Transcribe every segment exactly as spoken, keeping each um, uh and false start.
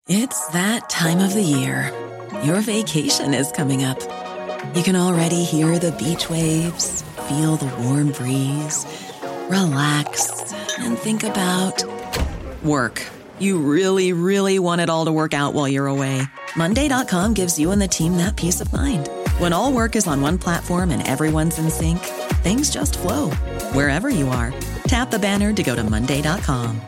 It's that time of the year. Your vacation is coming up. You can already hear the beach waves, feel the warm breeze, relax, and think about work. You really, really want it all to work out while you're away. Monday dot com gives you and the team that peace of mind. When all work is on one platform and everyone's in sync, things just flow. Wherever you are, tap the banner to go to Monday dot com.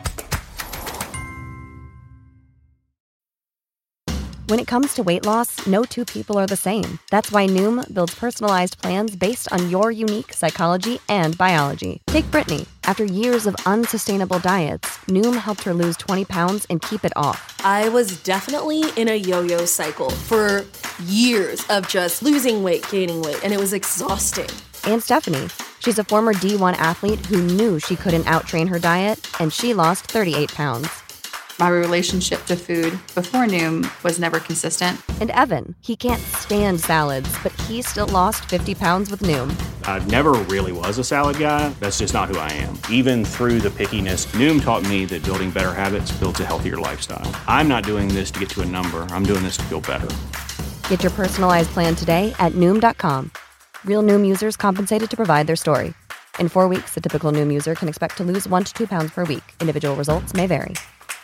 When it comes to weight loss, no two people are the same. That's why Noom builds personalized plans based on your unique psychology and biology. Take Brittany. After years of unsustainable diets, Noom helped her lose twenty pounds and keep it off. I was definitely in a yo-yo cycle for years of just losing weight, gaining weight, and it was exhausting. And Stephanie. She's a former D one athlete who knew she couldn't outtrain her diet, and she lost thirty-eight pounds. My relationship to food before Noom was never consistent. And Evan, he can't stand salads, but he still lost fifty pounds with Noom. I never really was a salad guy. That's just not who I am. Even through the pickiness, Noom taught me that building better habits builds a healthier lifestyle. I'm not doing this to get to a number. I'm doing this to feel better. Get your personalized plan today at Noom dot com. Real Noom users compensated to provide their story. In four weeks, the typical Noom user can expect to lose one to two pounds per week. Individual results may vary.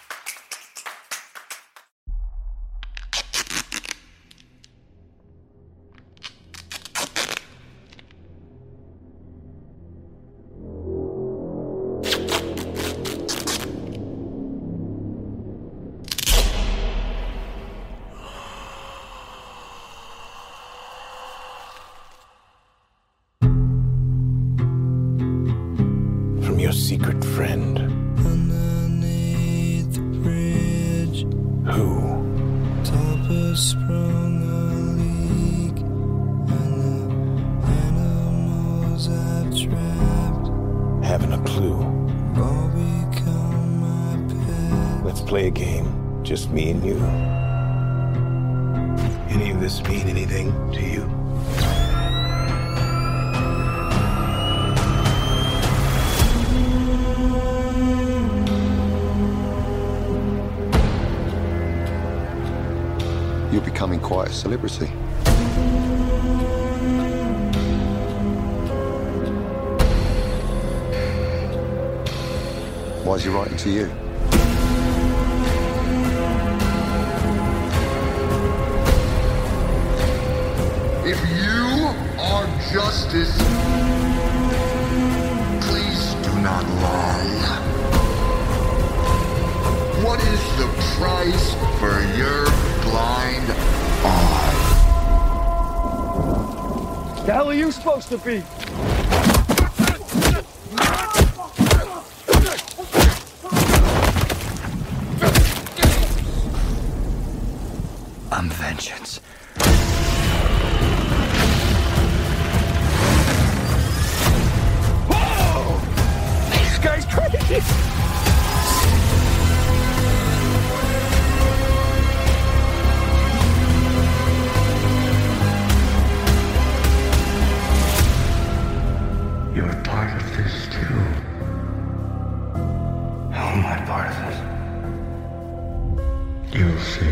Your secret friend. Underneath the bridge. Who? Topper sprung a leak, and the animals I've trapped. Haven't a clue. All become my pet. Let's play a game. Just me and you. Any of this mean anything to you? You're becoming quite a celebrity. Why is he writing to you? If you are justice, please do not lie. What is the price for your blind eye? The hell are you supposed to be? I'm vengeance. Whoa! This guy's crazy! You're part of this too. How am I part of it? You'll see.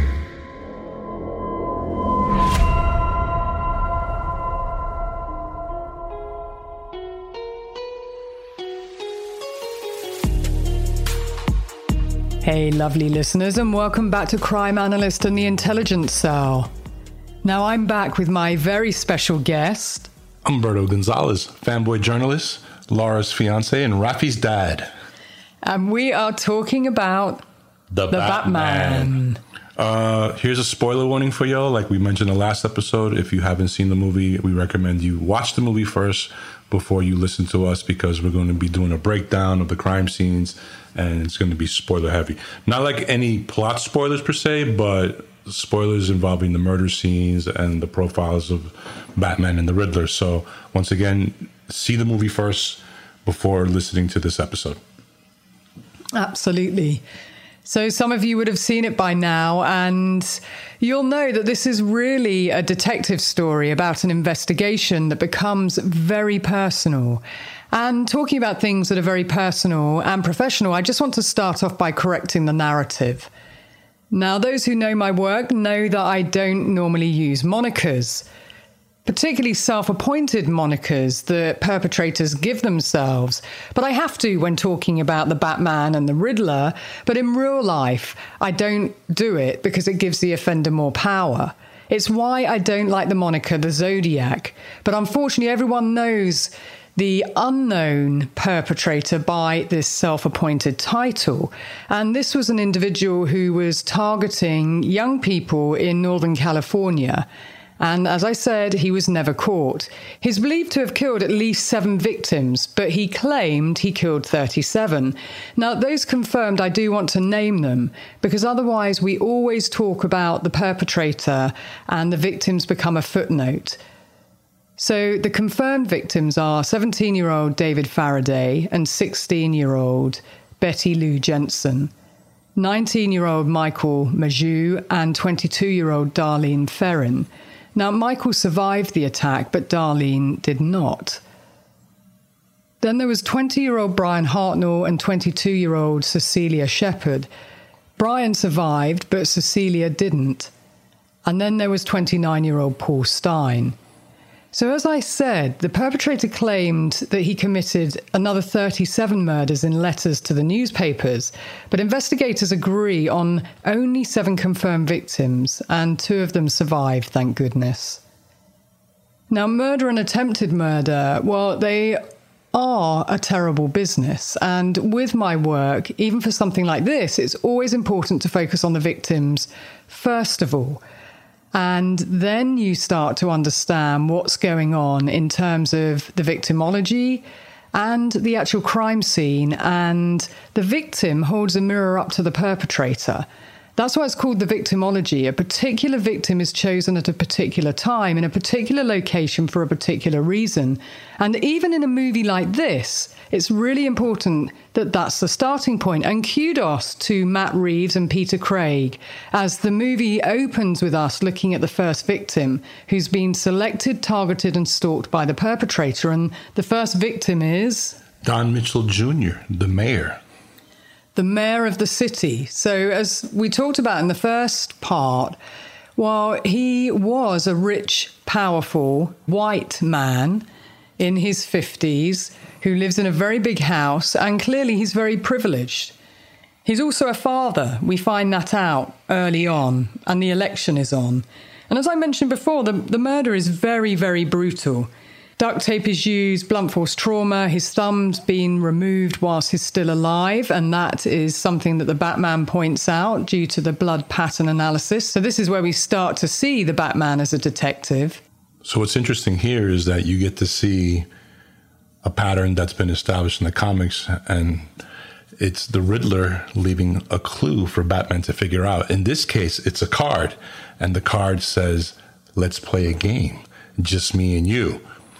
Hey, lovely listeners, and welcome back to Crime Analyst and the Intelligence Cell. Now, I'm back with my very special guest, Humberto Gonzalez, fanboy journalist, Laura's fiance, and Rafi's dad. And we are talking about The, the Batman. Batman. Uh, here's a spoiler warning for y'all. Like we mentioned in the last episode, if you haven't seen the movie, we recommend you watch the movie first before you listen to us, because we're going to be doing a breakdown of the crime scenes, and it's going to be spoiler heavy. Not like any plot spoilers per se, but spoilers involving the murder scenes and the profiles of Batman and the Riddler. So once again, see the movie first before listening to this episode. Absolutely. So some of you would have seen it by now, and you'll know that this is really a detective story about an investigation that becomes very personal. And talking about things that are very personal and professional, I just want to start off by correcting the narrative. Now, those who know my work know that I don't normally use monikers, particularly self-appointed monikers that perpetrators give themselves. But I have to when talking about the Batman and the Riddler. But in real life, I don't do it because it gives the offender more power. It's why I don't like the moniker the Zodiac. But unfortunately, everyone knows the unknown perpetrator by this self-appointed title. And this was an individual who was targeting young people in Northern California. And as I said, he was never caught. He's believed to have killed at least seven victims, but he claimed he killed thirty-seven. Now, those confirmed, I do want to name them, because otherwise we always talk about the perpetrator and the victims become a footnote. So the confirmed victims are seventeen-year-old David Faraday and sixteen-year-old Betty Lou Jensen, nineteen-year-old Michael Majou and twenty-two-year-old Darlene Ferrin. Now, Michael survived the attack, but Darlene did not. Then there was twenty-year-old Brian Hartnell and twenty-two-year-old Cecilia Shepard. Brian survived, but Cecilia didn't. And then there was twenty-nine-year-old Paul Stein. So as I said, the perpetrator claimed that he committed another thirty-seven murders in letters to the newspapers, but investigators agree on only seven confirmed victims, and two of them survived, thank goodness. Now, murder and attempted murder, well, they are a terrible business, and with my work, even for something like this, it's always important to focus on the victims first of all. And then you start to understand what's going on in terms of the victimology and the actual crime scene. And the victim holds a mirror up to the perpetrator. That's why it's called the victimology. A particular victim is chosen at a particular time in a particular location for a particular reason. And even in a movie like this, it's really important that that's the starting point. And kudos to Matt Reeves and Peter Craig, as the movie opens with us looking at the first victim who's been selected, targeted and stalked by the perpetrator. And the first victim is Don Mitchell Junior, the mayor. The mayor of the city. So as we talked about in the first part, while he was a rich, powerful, white man in his fifties who lives in a very big house, and clearly he's very privileged. He's also a father. We find that out early on, and the election is on. And as I mentioned before, the, the murder is very, very brutal. Duct tape is used, blunt force trauma, his thumb's been removed whilst he's still alive, and that is something that the Batman points out due to the blood pattern analysis. So this is where we start to see the Batman as a detective. So what's interesting here is that you get to see a pattern that's been established in the comics, and it's the Riddler leaving a clue for Batman to figure out. In this case, it's a card, and the card says, "Let's play a game, just me and you."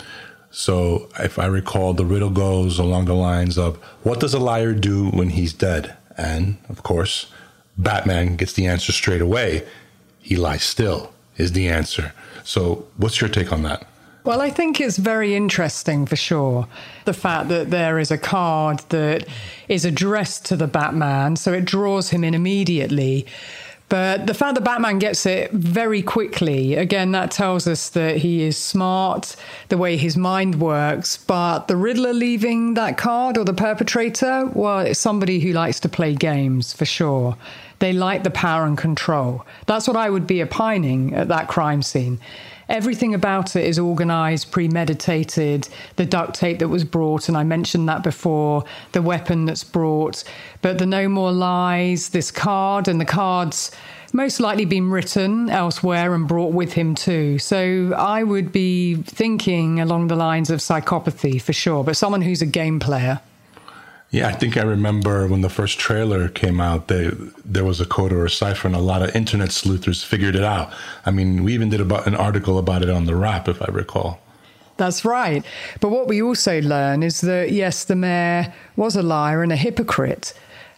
So if I recall, the riddle goes along the lines of, what does a liar do when he's dead? And, of course, Batman gets the answer straight away. He lies still is the answer. So what's your take on that? Well, I think it's very interesting for sure. The fact that there is a card that is addressed to the Batman, so it draws him in immediately. But the fact that Batman gets it very quickly, again, that tells us that he is smart, the way his mind works. But the Riddler leaving that card, or the perpetrator, well, it's somebody who likes to play games, for sure. They like the power and control. That's what I would be opining at that crime scene. Everything about it is organised, premeditated, the duct tape that was brought, and I mentioned that before, the weapon that's brought, but the no more lies, this card, and the card's most likely been written elsewhere and brought with him too. So I would be thinking along the lines of psychopathy for sure, but someone who's a game player. Yeah, I think I remember when the first trailer came out, they, there was a code or a cipher, and a lot of internet sleuthers figured it out. I mean, we even did about an article about it on The Wrap, if I recall. That's right. But what we also learn is that, yes, the mayor was a liar and a hypocrite.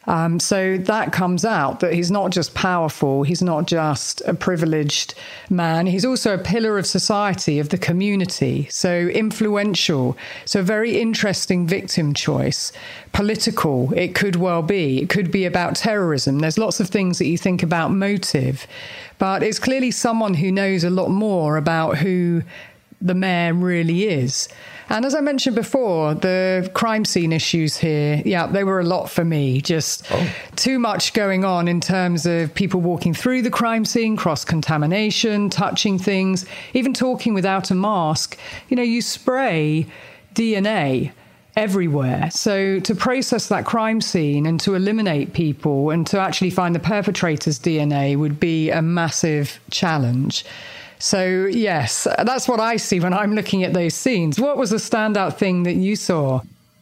Um, so that comes out that he's not just powerful, he's not just a privileged man, he's also a pillar of society, of the community, so influential, so a very interesting victim choice. Political, it could well be. It could be about terrorism. There's lots of things that you think about motive, but it's clearly someone who knows a lot more about who the mayor really is. And as I mentioned before, the crime scene issues here, yeah, they were a lot for me. Just oh. too much going on in terms of people walking through the crime scene, cross-contamination, touching things, even talking without a mask. You know, you spray D N A everywhere. So to process that crime scene and to eliminate people and to actually find the perpetrator's D N A would be a massive challenge. So, yes, that's what I see when I'm looking at those scenes. What was the standout thing that you saw?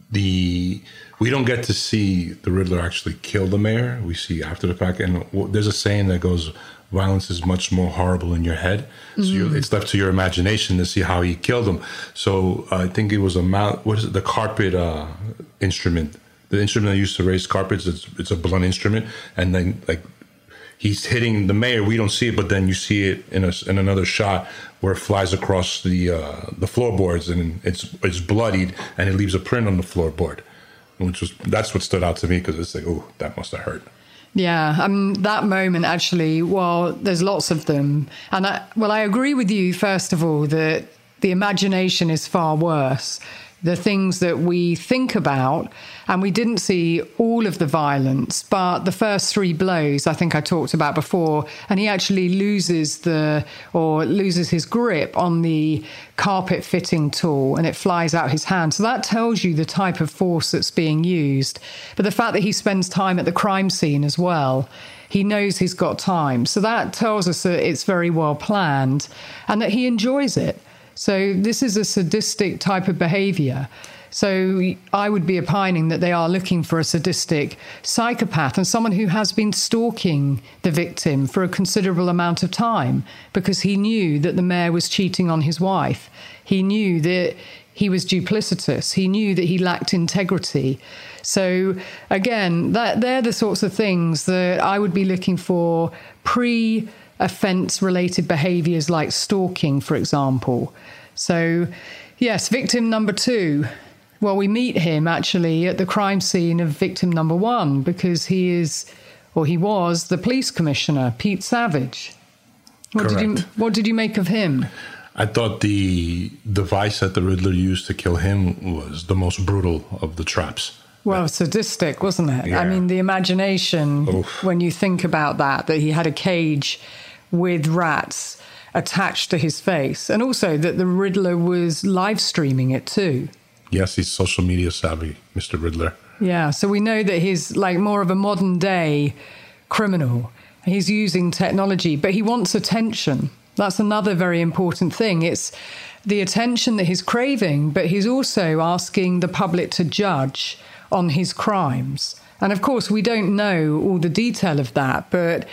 The we don't get to see the Riddler actually kill the mayor. We see after the fact. And there's a saying that goes, violence is much more horrible in your head. So mm. you're, it's left to your imagination to see how he killed him. So uh, I think it was a mount, what is it, the carpet uh, instrument. The instrument they used to raise carpets, it's, it's a blunt instrument. And then, like, he's hitting the mayor. We don't see it, but then you see it in a, in another shot where it flies across the uh, the floorboards, and it's it's bloodied, and it leaves a print on the floorboard, which was that's what stood out to me, because it's like, oh, that must have hurt. Yeah, um, that moment actually. Well, there's lots of them, and I, well, I agree with you. First of all, that the imagination is far worse. The things that we think about, and we didn't see all of the violence, but the first three blows I think I talked about before, and he actually loses the or loses his grip on the carpet fitting tool and it flies out his hand. So that tells you the type of force that's being used. But the fact that he spends time at the crime scene as well, he knows he's got time. So that tells us that it's very well planned and that he enjoys it. So this is a sadistic type of behavior. So I would be opining that they are looking for a sadistic psychopath and someone who has been stalking the victim for a considerable amount of time, because he knew that the mayor was cheating on his wife. He knew that he was duplicitous. He knew that he lacked integrity. So again, that they're the sorts of things that I would be looking for pre- offence-related behaviours like stalking, for example. So, yes, victim number two. Well, we meet him actually at the crime scene of victim number one, because he is, or he was, the police commissioner, Pete Savage. What Correct. did you What did you make of him? I thought the device that the Riddler used to kill him was the most brutal of the traps. Well, sadistic, wasn't it? Yeah. I mean, the imagination, Oof. when you think about that, that he had a cage with rats attached to his face, and also that the Riddler was live streaming it too. Yes, he's social media savvy, Mister Riddler. Yeah, so we know that he's like more of a modern day criminal. He's using technology, but he wants attention. That's another very important thing. It's the attention that he's craving, but he's also asking the public to judge on his crimes. And of course, we don't know all the detail of that, but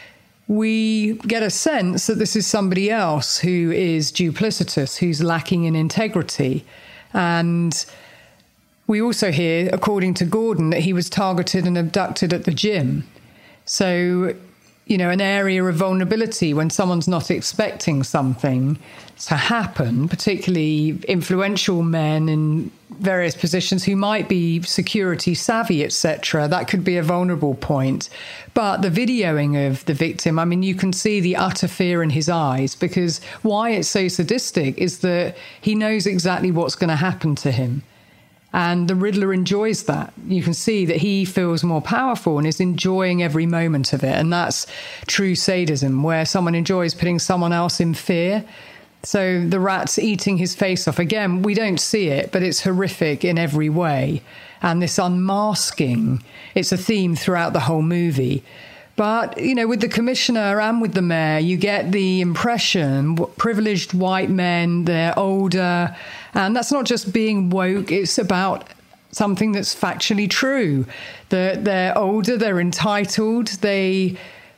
we get a sense that this is somebody else who is duplicitous, who's lacking in integrity. And we also hear, according to Gordon, that he was targeted and abducted at the gym. So, you know, an area of vulnerability when someone's not expecting something to happen, particularly influential men in various positions who might be security savvy, et cetera. That could be a vulnerable point. But the videoing of the victim, I mean, you can see the utter fear in his eyes, because why it's so sadistic is that he knows exactly what's going to happen to him. And the Riddler enjoys that. You can see that he feels more powerful and is enjoying every moment of it. And that's true sadism, where someone enjoys putting someone else in fear. So the rat's eating his face off. Again, we don't see it, but it's horrific in every way. And this unmasking, it's a theme throughout the whole movie. But, you know, with the commissioner and with the mayor, you get the impression, privileged white men, they're older. And that's not just being woke, it's about something that's factually true. That they're older, they're entitled, they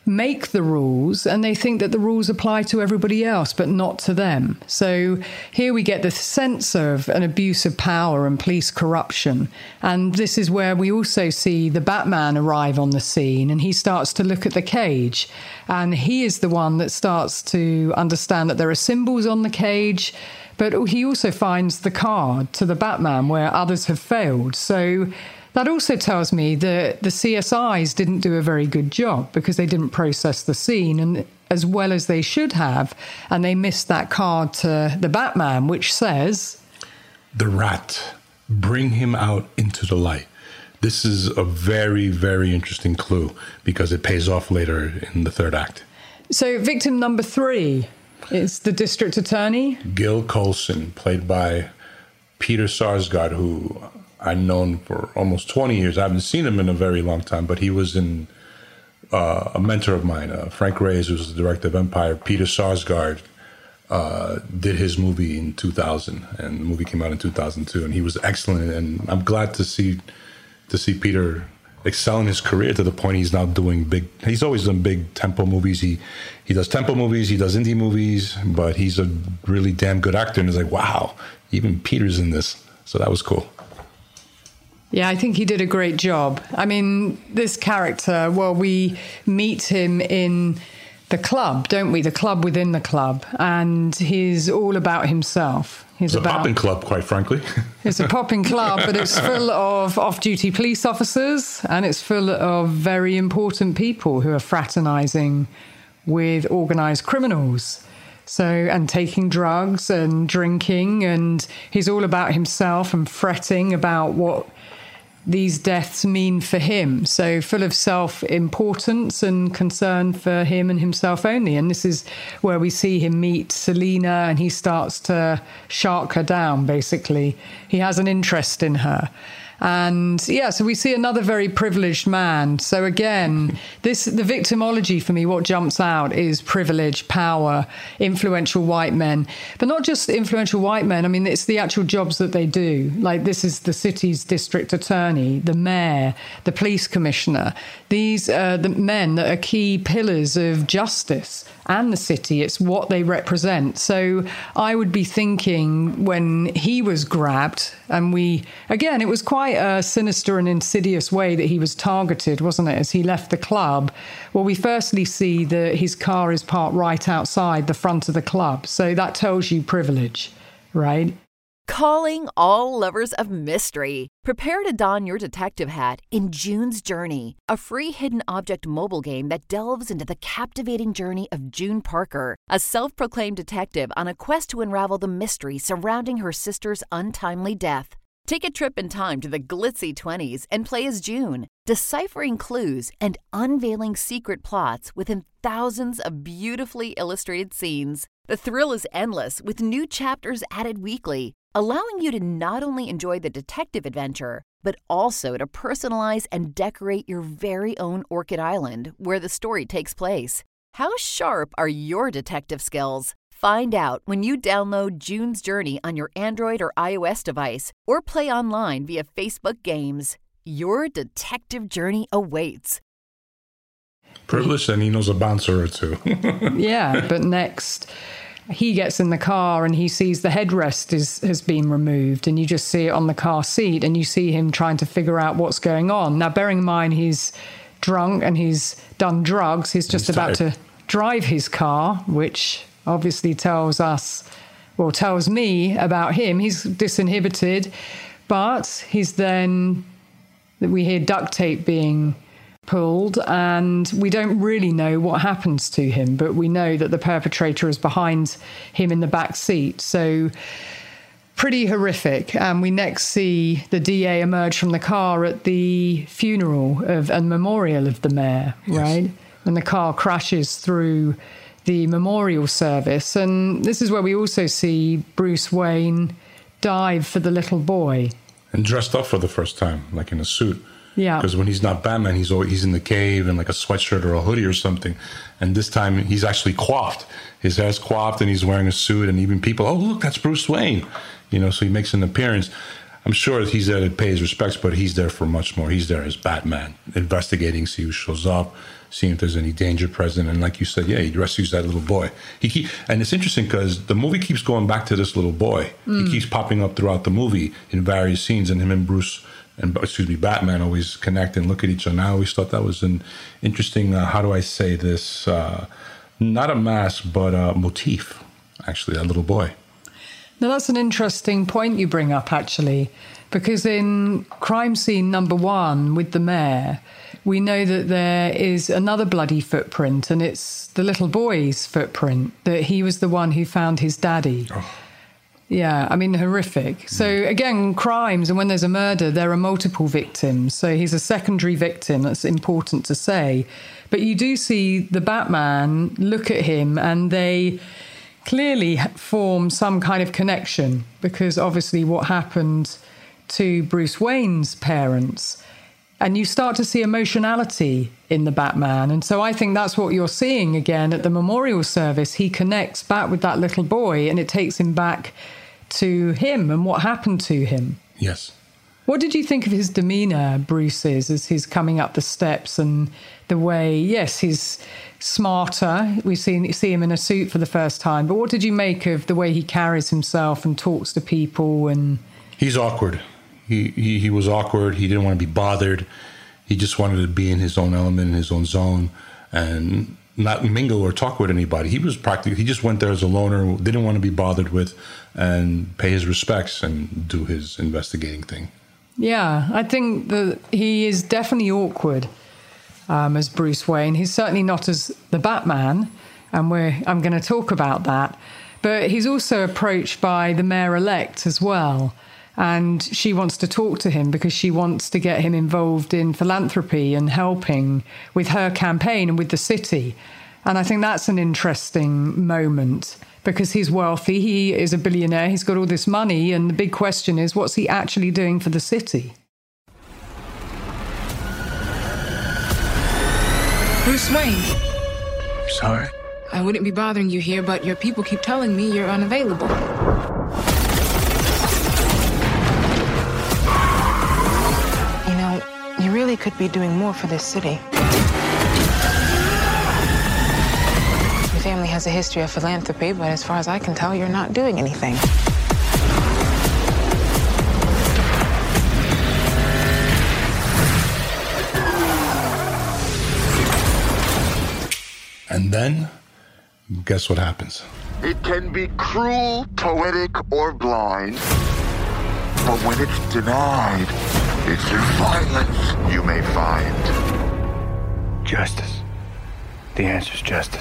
make the rules, and they think that the rules apply to everybody else, but not to them. So here we get the sense of an abuse of power and police corruption. And this is where we also see the Batman arrive on the scene, and he starts to look at the cage. And he is the one that starts to understand that there are symbols on the cage, but he also finds the card to the Batman where others have failed. So that also tells me that the C S Is didn't do a very good job because they didn't process the scene and as well as they should have, and they missed that card to the Batman, which says, "The rat, bring him out into the light." This is a very, very interesting clue because it pays off later in the third act. So victim number three is the district attorney. Gil Colson, played by Peter Sarsgaard, who I've known for almost twenty years. I haven't seen him in a very long time, but he was in uh, a mentor of mine, uh, Frank Reyes, who's the director of Empire. Peter Sarsgaard uh, did his movie in two thousand, and the movie came out in two thousand two, and he was excellent. And I'm glad to see to see Peter excel in his career to the point he's now doing big. He's always done big tempo movies. He he does tempo movies, he does indie movies, but he's a really damn good actor. And it's like, wow, even Peter's in this. So that was cool. Yeah, I think he did a great job. I mean, this character, well, we meet him in the club, don't we? The club within the club. And he's all about himself. He's it's about, a popping club, quite frankly. It's a popping club, but it's full of off-duty police officers, and it's full of very important people who are fraternizing with organized criminals. So, and taking drugs and drinking, and he's all about himself and fretting about what these deaths mean for him. So full of self-importance and concern for him and himself only. And this is where we see him meet Selina, and he starts to shark her down, basically. He has an interest in her. And yeah, so we see another very privileged man. So again, this the victimology for me, what jumps out is privilege, power, influential white men. But not just influential white men. I mean, it's the actual jobs that they do. Like, this is the city's district attorney, the mayor, the police commissioner. These are the men that are key pillars of justice and the city. It's what they represent. So I would be thinking when he was grabbed, and we, again, it was quite a sinister and insidious way that he was targeted, wasn't it, as he left the club? Well, we firstly see that his car is parked right outside the front of the club. So that tells you privilege, right? Calling all lovers of mystery. Prepare to don your detective hat in June's Journey, a free hidden object mobile game that delves into the captivating journey of June Parker, a self-proclaimed detective on a quest to unravel the mystery surrounding her sister's untimely death. Take a trip in time to the glitzy twenties and play as June, deciphering clues and unveiling secret plots within thousands of beautifully illustrated scenes. The thrill is endless with new chapters added weekly, allowing you to not only enjoy the detective adventure, but also to personalize and decorate your very own Orchid Island where the story takes place. How sharp are your detective skills? Find out when you download June's Journey on your Android or iOS device or play online via Facebook Games. Your detective journey awaits. Privileged, and he knows a bouncer or two. Yeah, but next he gets in the car and he sees the headrest is, has been removed, and you just see it on the car seat, and you see him trying to figure out what's going on. Now, bearing in mind he's drunk and he's done drugs, he's just he's about tired. to drive his car, which obviously tells us, well, tells me about him. He's disinhibited, but he's then, we hear duct tape being pulled, and we don't really know what happens to him, but we know that the perpetrator is behind him in the back seat. So pretty horrific. And we next see the D A emerge from the car at the funeral of and memorial of the mayor, yes. Right? When the car crashes through the memorial service. And this is where we also see Bruce Wayne dive for the little boy. And dressed up for the first time, like in a suit. Yeah. Because when he's not Batman, he's always, he's in the cave in like a sweatshirt or a hoodie or something. And this time he's actually coiffed. His hair's coiffed and he's wearing a suit. And even people, oh, look, that's Bruce Wayne. You know, so he makes an appearance. I'm sure he's there to pay his respects, but he's there for much more. He's there as Batman, investigating, see who shows up, seeing if there's any danger present. And like you said, yeah, he rescues that little boy. He keep, and it's interesting because the movie keeps going back to this little boy. Mm. He keeps popping up throughout the movie in various scenes, and him and Bruce, and excuse me, Batman always connect and look at each other. And I always thought that was an interesting, uh, how do I say this, uh, not a mask, but a motif, actually, that little boy. Now, that's an interesting point you bring up, actually, because in crime scene number one with the mayor, we know that there is another bloody footprint, and it's the little boy's footprint, that he was the one who found his daddy. Oh. Yeah, I mean, horrific. So, again, crimes, and when there's a murder, there are multiple victims. So he's a secondary victim, that's important to say. But you do see the Batman look at him, and they clearly form some kind of connection, because obviously what happened to Bruce Wayne's parents, and you start to see emotionality in the Batman. And so I think that's what you're seeing again at the memorial service. He connects back with that little boy, and it takes him back to him and what happened to him. Yes. What did you think of his demeanour, Bruce's, as he's coming up the steps, and the way, yes, he's smarter. We see, see him in a suit for the first time. But what did you make of the way he carries himself and talks to people? And he's awkward. He, he, he was awkward. He didn't want to be bothered. He just wanted to be in his own element, in his own zone, and not mingle or talk with anybody. He was practically, he just went there as a loner, didn't want to be bothered with, and pay his respects and do his investigating thing. Yeah, I think that he is definitely awkward um, as Bruce Wayne. He's certainly not as the Batman, and we're, I'm going to talk about that. But he's also approached by the mayor-elect as well, and she wants to talk to him because she wants to get him involved in philanthropy and helping with her campaign and with the city. And I think that's an interesting moment, because he's wealthy, he is a billionaire, he's got all this money, and the big question is, what's he actually doing for the city? Bruce Wayne. Sorry? I wouldn't be bothering you here, but your people keep telling me you're unavailable. You know, you really could be doing more for this city. Your family has a history of philanthropy, but as far as I can tell, you're not doing anything. And then, guess what happens? It can be cruel, poetic, or blind. But when it's denied, it's through violence you may find justice. The answer's justice.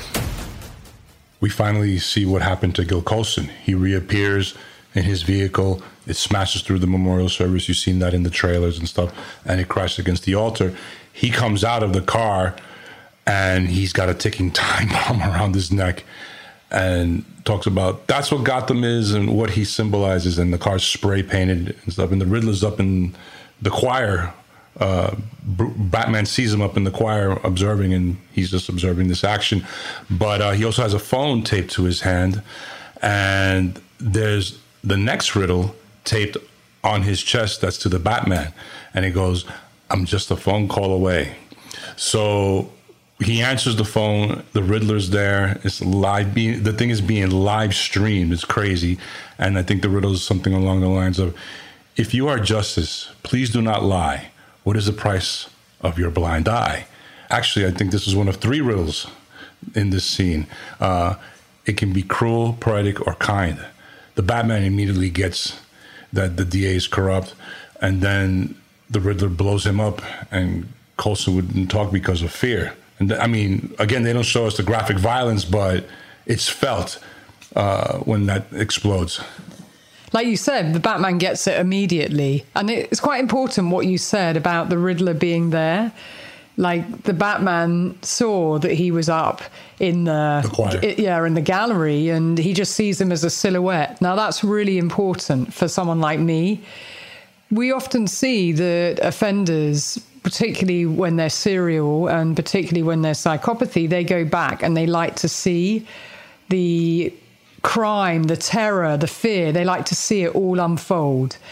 We finally see what happened to Gil Colson. He reappears in his vehicle. It smashes through the memorial service. You've seen that in the trailers and stuff. And it crashes against the altar. He comes out of the car, and he's got a ticking time bomb around his neck, and talks about that's what Gotham is and what he symbolizes. And the car's spray painted and stuff. And the Riddler's up in the choir. Uh, Batman sees him up in the choir observing, and he's just observing this action. But uh, he also has a phone taped to his hand, and there's the next riddle taped on his chest that's to the Batman. And he goes, "I'm just a phone call away." So he answers the phone. The Riddler's there. It's live. Being, the thing is being live streamed. It's crazy. And I think the riddle is something along the lines of, "If you are justice, please do not lie. What is the price of your blind eye?" Actually, I think this is one of three riddles in this scene. Uh, it can be cruel, poetic, or kind. The Batman immediately gets that the D A is corrupt, and then the Riddler blows him up, and Coulson wouldn't talk because of fear. And I mean, again, they don't show us the graphic violence, but it's felt uh, when that explodes. Like you said, the Batman gets it immediately. And it's quite important what you said about the Riddler being there. Like, the Batman saw that he was up in the, the choir. yeah, in the gallery, and he just sees him as a silhouette. Now, that's really important for someone like me. We often see that offenders, particularly when they're serial and particularly when they're psychopathy, they go back and they like to see the crime, the terror, the fear. They like to see it all unfold.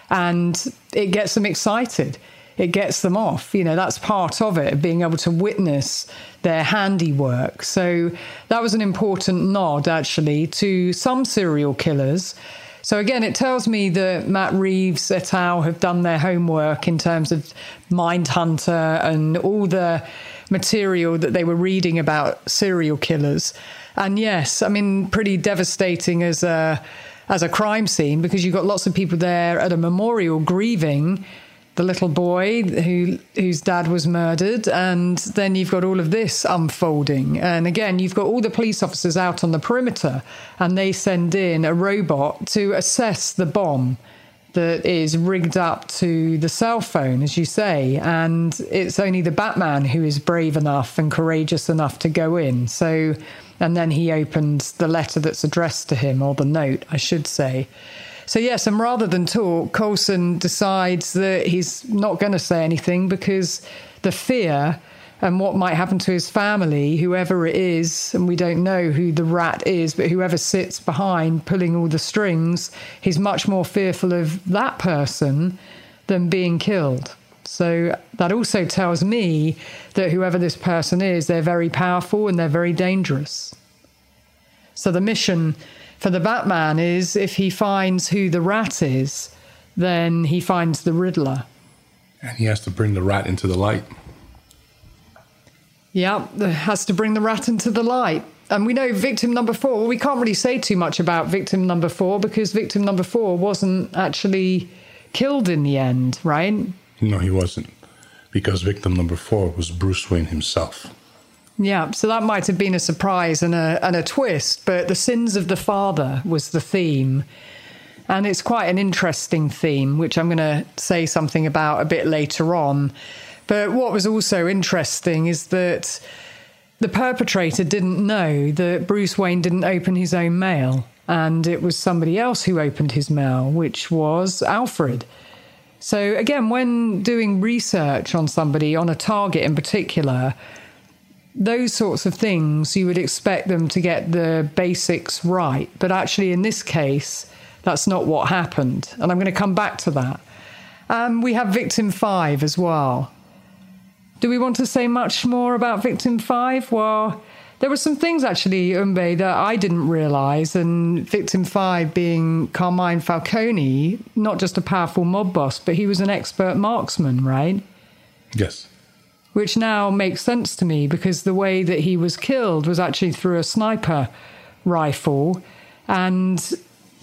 And it gets them excited. It gets them off. You know, that's part of it, being able to witness their handiwork. So that was an important nod, actually, to some serial killers. So again, it tells me that Matt Reeves et al. Have done their homework in terms of Mindhunter and all the material that they were reading about serial killers. And yes, I mean, pretty devastating as a as a crime scene, because you've got lots of people there at a memorial grieving the little boy who whose dad was murdered, and then you've got all of this unfolding. And again, you've got all the police officers out on the perimeter, and they send in a robot to assess the bomb that is rigged up to the cell phone, as you say, and it's only the Batman who is brave enough and courageous enough to go in. So, and then he opens the letter that's addressed to him, or the note, I should say. So yes, and rather than talk, Coulson decides that he's not going to say anything, because the fear and what might happen to his family, whoever it is, and we don't know who the rat is, but whoever sits behind pulling all the strings, he's much more fearful of that person than being killed. So that also tells me that whoever this person is, they're very powerful and they're very dangerous. So the mission for the Batman is, if he finds who the rat is, then he finds the Riddler. And he has to bring the rat into the light. Yeah, has to bring the rat into the light. And we know victim number four, well, we can't really say too much about victim number four, because victim number four wasn't actually killed in the end, right? No, he wasn't. Because victim number four was Bruce Wayne himself. Yeah, so that might have been a surprise and a, and a twist, but the sins of the father was the theme. And it's quite an interesting theme, which I'm going to say something about a bit later on. But what was also interesting is that the perpetrator didn't know that Bruce Wayne didn't open his own mail, and it was somebody else who opened his mail, which was Alfred. So again, when doing research on somebody, on a target in particular, those sorts of things, you would expect them to get the basics right. But actually, in this case, that's not what happened. And I'm going to come back to that. Um, we have victim five as well. Do we want to say much more about victim five? Well, there were some things, actually, Umbe, that I didn't realise. And victim five being Carmine Falcone, not just a powerful mob boss, but he was an expert marksman, right? Yes. Which now makes sense to me, because the way that he was killed was actually through a sniper rifle and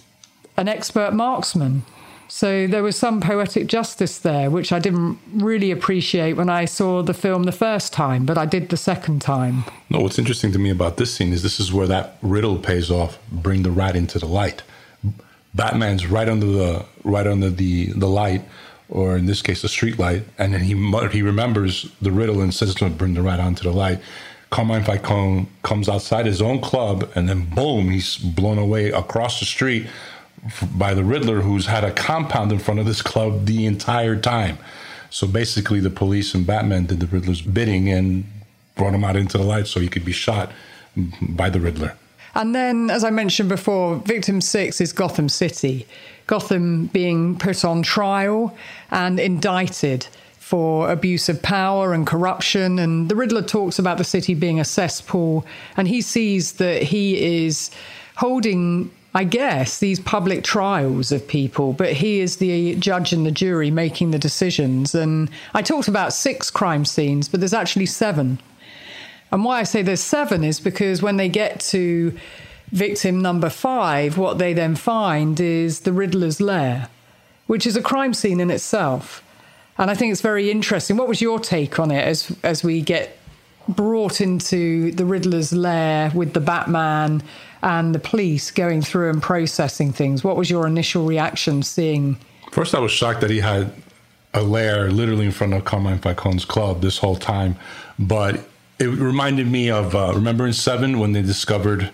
an expert marksman. So there was some poetic justice there, which I didn't really appreciate when I saw the film the first time, but I did the second time. No, what's interesting to me about this scene is this is where that riddle pays off, bring the rat into the light. Batman's right under the right under the, the light, or in this case, the street light, and then he he remembers the riddle and says to him, bring the rat onto the light. Carmine Falcone comes outside his own club, and then boom, he's blown away across the street by the Riddler, who's had a compound in front of this club the entire time. So basically, the police and Batman did the Riddler's bidding and brought him out into the light so he could be shot by the Riddler. And then, as I mentioned before, victim six is Gotham City. Gotham being put on trial and indicted for abuse of power and corruption. And the Riddler talks about the city being a cesspool, and he sees that he is holding, I guess, these public trials of people, but he is the judge and the jury making the decisions. And I talked about six crime scenes, but there's actually seven. And why I say there's seven is because when they get to victim number five, what they then find is the Riddler's lair, which is a crime scene in itself. And I think it's very interesting. What was your take on it as as we get brought into the Riddler's lair with the Batman and the police going through and processing things? What was your initial reaction seeing? First, I was shocked that he had a lair literally in front of Carmine Falcone's club this whole time. But it reminded me of, uh, remember in Seven when they discovered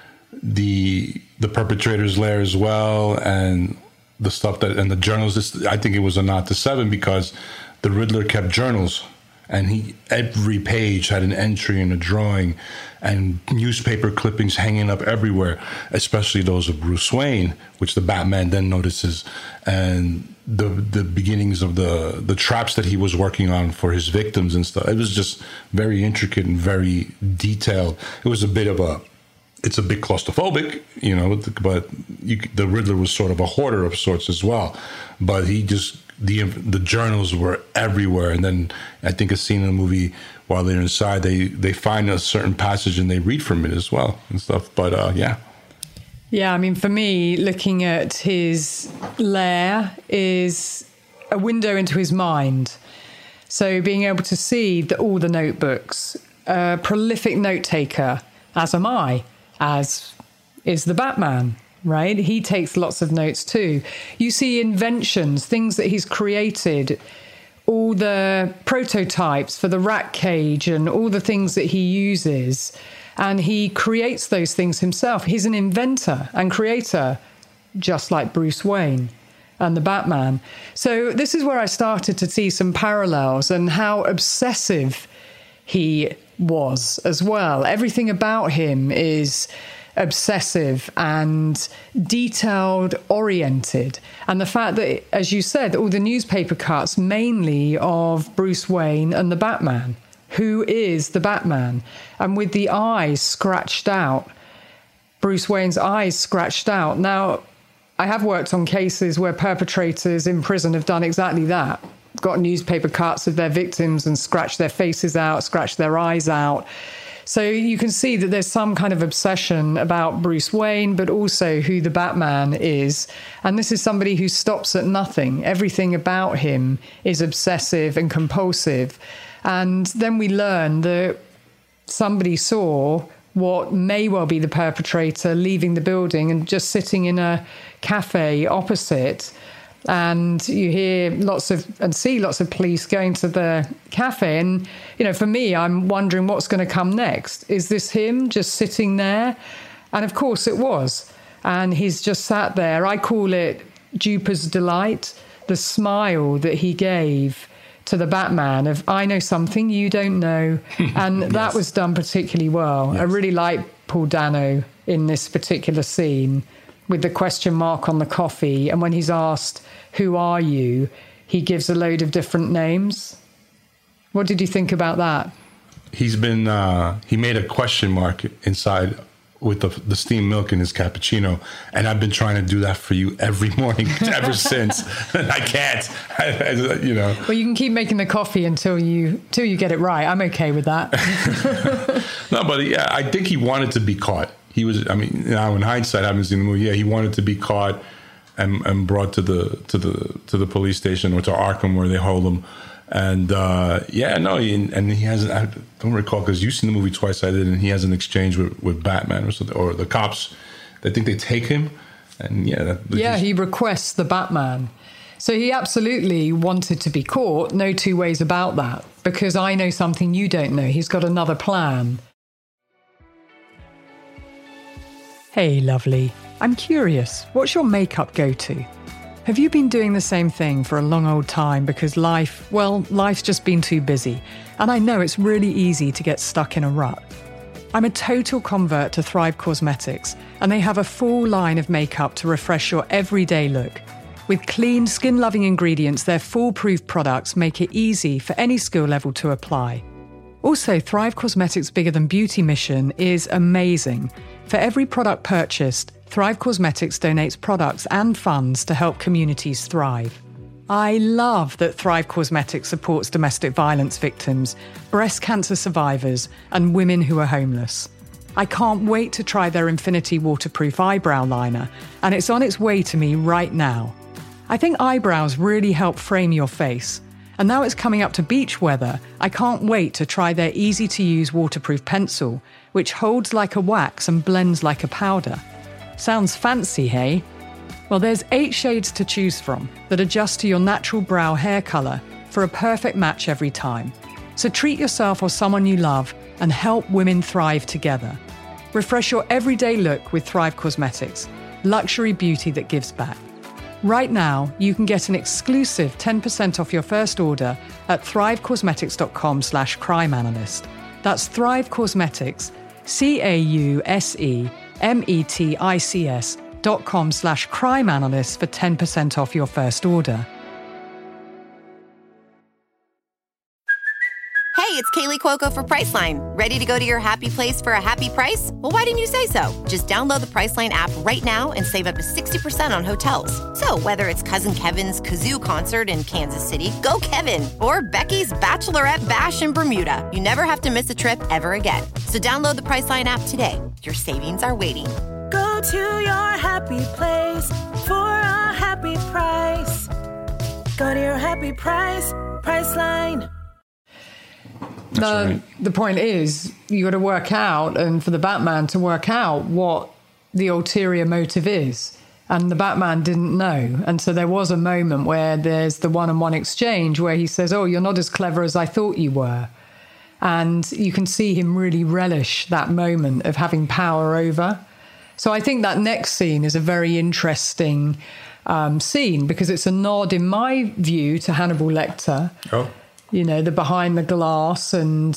the the perpetrator's lair as well, and the stuff that, and the journals, I think it was a nod to Seven because the Riddler kept journals. And he every page had an entry and a drawing and newspaper clippings hanging up everywhere, especially those of Bruce Wayne, which the Batman then notices, and the the beginnings of the, the traps that he was working on for his victims and stuff. It was just very intricate and very detailed. It was a bit of a, it's a bit claustrophobic, you know, but you, the Riddler was sort of a hoarder of sorts as well. But he just, the the journals were everywhere. And then I think a scene in the movie, while they're inside, they, they find a certain passage and they read from it as well and stuff. But uh, yeah. Yeah, I mean, for me, looking at his lair is a window into his mind. So being able to see the, all the notebooks, a prolific note taker, as am I, as is the Batman, right? He takes lots of notes too. You see inventions, things that he's created, all the prototypes for the rat cage and all the things that he uses. And he creates those things himself. He's an inventor and creator, just like Bruce Wayne and the Batman. So this is where I started to see some parallels and how obsessive he was as well. Everything about him is obsessive and detailed oriented. And the fact that, as you said, all the newspaper cuts mainly of Bruce Wayne and the Batman. Who is the Batman? And with the eyes scratched out, Bruce Wayne's eyes scratched out. Now, I have worked on cases where perpetrators in prison have done exactly that. Got newspaper cuts of their victims and scratched their faces out, scratched their eyes out. So you can see that there's some kind of obsession about Bruce Wayne, but also who the Batman is. And this is somebody who stops at nothing. Everything about him is obsessive and compulsive. And then we learn that somebody saw what may well be the perpetrator leaving the building and just sitting in a cafe opposite. And you hear lots of and see lots of police going to the cafe. And, you know, for me, I'm wondering what's going to come next. Is this him just sitting there? And of course it was. And he's just sat there. I call it Duper's delight, the smile that he gave to the Batman of, I know something you don't know. And yes. That was done particularly well. Yes. I really like Paul Dano in this particular scene with the question mark on the coffee. And when he's asked, who are you? He gives a load of different names. What did you think about that? He's been, uh, he made a question mark inside with the, the steamed milk in his cappuccino. And I've been trying to do that for you every morning ever since. I can't, I, I, you know. Well, you can keep making the coffee until you, until you get it right. I'm okay with that. No, but yeah, I think he wanted to be caught. He was, I mean, now in hindsight, I haven't seen the movie. Yeah, he wanted to be caught and, and brought to the, to the, to the police station or to Arkham where they hold him. And uh, yeah, no, he, and he has, I don't recall, because you've seen the movie twice, I did, and he has an exchange with, with Batman or something, or the cops. I think they take him, and yeah. That, yeah, just... he requests the Batman. So he absolutely wanted to be caught, no two ways about that, because I know something you don't know. He's got another plan. Hey, lovely. I'm curious, what's your makeup go-to? Have you been doing the same thing for a long old time because life, well, life's just been too busy, and I know it's really easy to get stuck in a rut. I'm a total convert to Thrive Causemetics, and they have a full line of makeup to refresh your everyday look. With clean, skin-loving ingredients, their foolproof products make it easy for any skill level to apply. Also, Thrive Causemetics' Bigger Than Beauty mission is amazing. For every product purchased, Thrive Causemetics donates products and funds to help communities thrive. I love that Thrive Causemetics supports domestic violence victims, breast cancer survivors, and women who are homeless. I can't wait to try their Infinity Waterproof Eyebrow Liner, and it's on its way to me right now. I think eyebrows really help frame your face. And now it's coming up to beach weather, I can't wait to try their easy-to-use waterproof pencil, which holds like a wax and blends like a powder. Sounds fancy, hey? Well, there's eight shades to choose from that adjust to your natural brow hair colour for a perfect match every time. So treat yourself or someone you love and help women thrive together. Refresh your everyday look with Thrive Causemetics, luxury beauty that gives back. Right now, you can get an exclusive ten percent off your first order at thrivecosmetics.com slash crime analyst. That's Thrive Cosmetics, C-A-U-S-E-M-E-T-I-C-S dot com slash crime analyst for ten percent off your first order. Hey, it's Kaylee Cuoco for Priceline. Ready to go to your happy place for a happy price? Well, why didn't you say so? Just download the Priceline app right now and save up to sixty percent on hotels. So whether it's Cousin Kevin's Kazoo Concert in Kansas City, go Kevin, or Becky's Bachelorette Bash in Bermuda, you never have to miss a trip ever again. So download the Priceline app today. Your savings are waiting. Go to your happy place for a happy price. Go to your happy price, Priceline. The, right. the point is, you got to work out, and for the Batman to work out what the ulterior motive is. And the Batman didn't know. And so there was a moment where there's the one-on-one exchange where he says, oh, you're not as clever as I thought you were. And you can see him really relish that moment of having power over. So I think that next scene is a very interesting um, scene because it's a nod, in my view, to Hannibal Lecter. Oh. You know, the behind the glass, and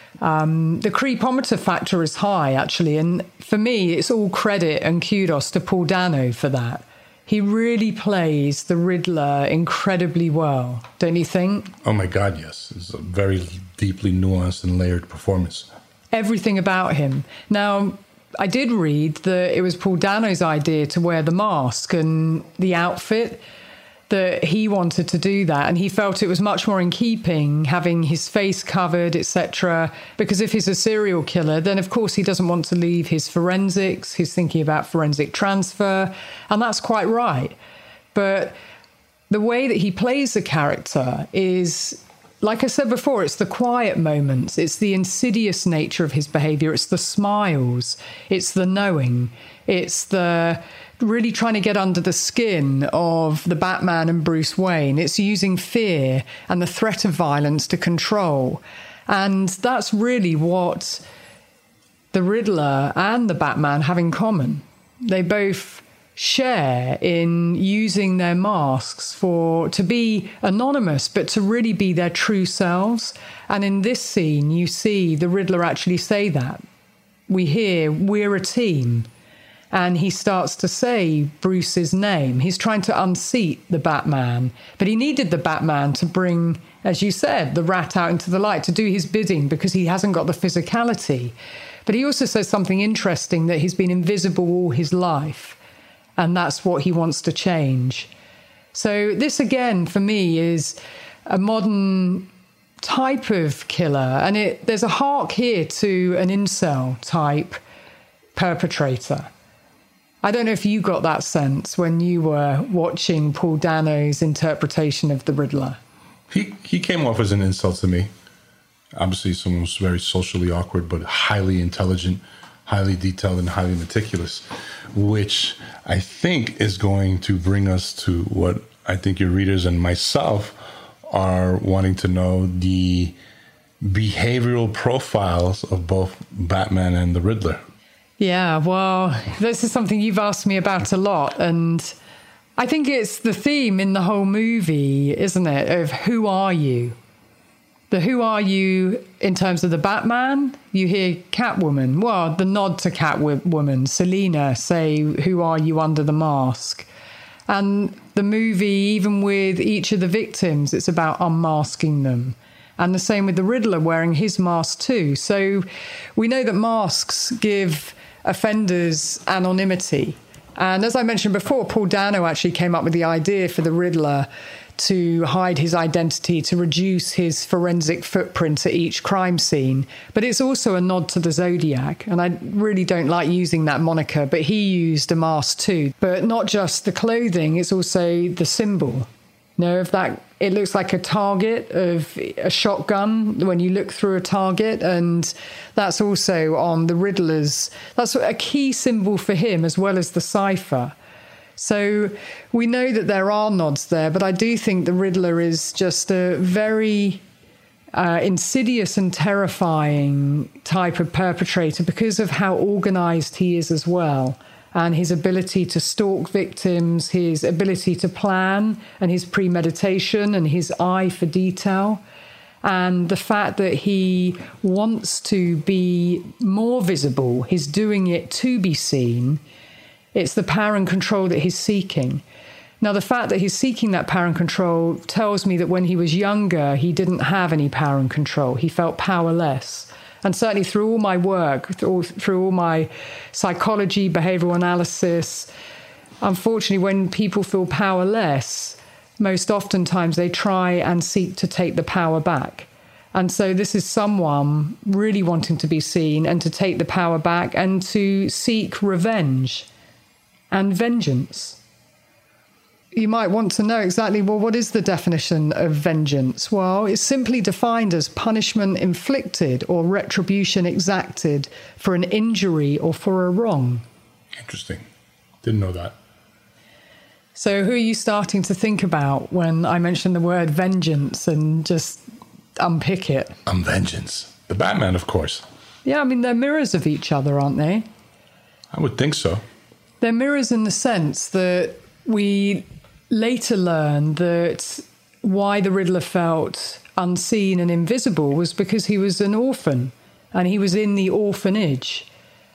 um, the creepometer factor is high, actually. And for me, it's all credit and kudos to Paul Dano for that. He really plays the Riddler incredibly well, don't you think? Oh, my God, yes. It's a very deeply nuanced and layered performance. Everything about him. Now, I did read that it was Paul Dano's idea to wear the mask and the outfit, that he wanted to do that, and he felt it was much more in keeping having his face covered, et cetera. Because if he's a serial killer, then of course he doesn't want to leave his forensics. He's thinking about forensic transfer, and that's quite right. But the way that he plays the character is, like I said before, it's the quiet moments, it's the insidious nature of his behavior, it's the smiles, it's the knowing, it's the really trying to get under the skin of the Batman and Bruce Wayne. It's using fear and the threat of violence to control. And that's really what the Riddler and the Batman have in common. They both share in using their masks for to be anonymous, but to really be their true selves. And in this scene, you see the Riddler actually say that. We hear, we're a team. And he starts to say Bruce's name. He's trying to unseat the Batman. But he needed the Batman to bring, as you said, the rat out into the light, to do his bidding, because he hasn't got the physicality. But he also says something interesting, that he's been invisible all his life. And that's what he wants to change. So this, again, for me, is a modern type of killer. And it, there's a hark here to an incel type perpetrator. I don't know if you got that sense when you were watching Paul Dano's interpretation of the Riddler. He he came off as an insult to me. Obviously, someone who's very socially awkward, but highly intelligent, highly detailed, and highly meticulous, which I think is going to bring us to what I think your readers and myself are wanting to know, the behavioral profiles of both Batman and the Riddler. Yeah, well, this is something you've asked me about a lot, and I think it's the theme in the whole movie, isn't it, of who are you? The who are you in terms of the Batman? You hear Catwoman, well, the nod to Catwoman, Selina say, who are you under the mask? And the movie, even with each of the victims, it's about unmasking them. And the same with the Riddler wearing his mask too. So we know that masks give offenders anonymity. And as I mentioned before, Paul Dano actually came up with the idea for the Riddler to hide his identity, to reduce his forensic footprint at each crime scene. But it's also a nod to the Zodiac. And I really don't like using that moniker, but he used a mask too. But not just the clothing, it's also the symbol. You know, of that, it looks like a target of a shotgun when you look through a target, and that's also on the Riddler's. That's a key symbol for him, as well as the cipher. So we know that there are nods there, but I do think the Riddler is just a very uh, insidious and terrifying type of perpetrator because of how organized he is as well. and his ability to stalk victims, his ability to plan, and his premeditation, and his eye for detail. And the fact that he wants to be more visible, he's doing it to be seen. It's the power and control that he's seeking. Now, the fact that he's seeking that power and control tells me that when he was younger, he didn't have any power and control. He felt powerless. And certainly through all my work, through, through all my psychology, behavioral analysis, unfortunately, when people feel powerless, most oftentimes they try and seek to take the power back. And so this is someone really wanting to be seen and to take the power back and to seek revenge and vengeance. You might want to know exactly, well, what is the definition of vengeance? Well, it's simply defined as punishment inflicted or retribution exacted for an injury or for a wrong. Interesting. Didn't know that. So who are you starting to think about when I mention the word vengeance and just unpick it? I'm vengeance. The Batman, of course. Yeah, I mean, they're mirrors of each other, aren't they? I would think so. They're mirrors in the sense that we later learn that why the Riddler felt unseen and invisible was because he was an orphan and he was in the orphanage